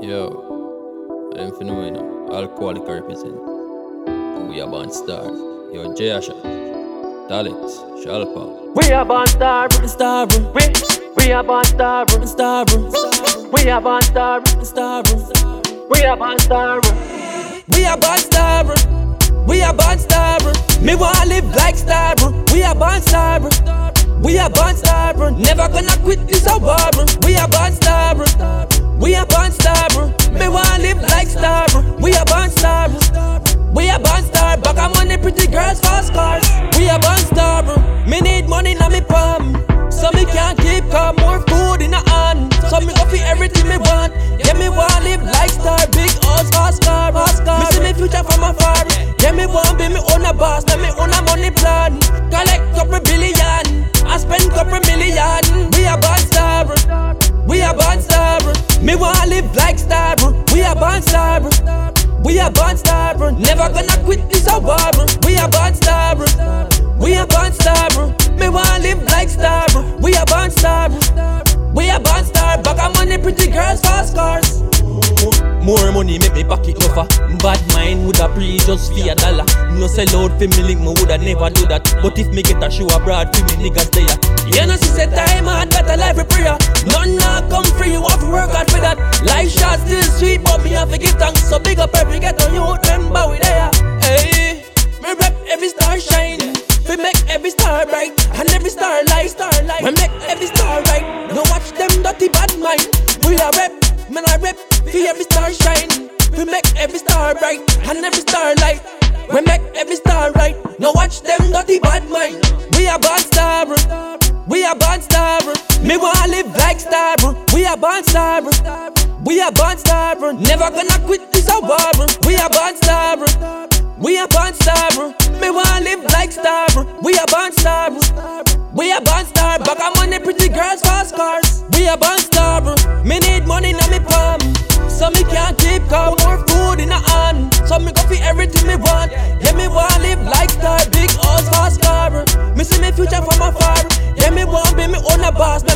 Yo, I don't know, you know. Alcoholic represent. We are born star. Yo, Jay Asha, Alex, Shalpa. We are born star, star. We are born star, star. We are born star, star. We are born star. We are born star. We are born star. Me wanna live like star. We are born star. We are born star. Never gonna quit this war. We are born star. We are born star. Me wanna live like star. We are born star. We are born star. Back on money, pretty girls, fast cars. We are born star. Me need money in me palm, so me can't keep calm. More food in a hand, so me go for everything me want. Yeah, me wanna live like star. Big house, fast car, fast car. Me see me future from afar. Yeah, me want be me own a boss, now me own a money plan. Collect couple billion, I spend couple million. We are born star. We are born star. Me wanna live like star. We are born star. We are born star. Never gonna quit this war. We are born star. We are born star. Me wanna live like star. We are born star. We are born star. Back on money, pretty girls, fast cars. More money make me pocket tougher. Bad mind woulda pre just for $1. No sell out for me link, me woulda never do that. But if me get a show abroad for me niggas there, you know she said time hard, better life with prayer. None not come free, you have to work hard for that. Life shot still sweet, but me have to give thanks. So big up every ghetto youth, remember we there. Hey, me rep every star shine. We make every star bright, and every star light. We make every star right. No watch them dirty bad mind. We are rep, man I rep. For every star shine, we make every star bright, and every star light. We make every star right. Now watch them dirty bad mind. We are born star. We are born star. Me wanna live like star. We are born star. We are born star. Never gonna quit this war. We are born star. We are born star. Me wanna live like star. We are born star. We are born star. Back on money, pretty girls, fast cars. We are born star. Me need money in me palm, so me can't keep calm. More food in a hand, so me go for everything me want. Yeah, me wanna live like star. Big house, fast car. Me see me future from afar. Yeah, me want be me own a boss.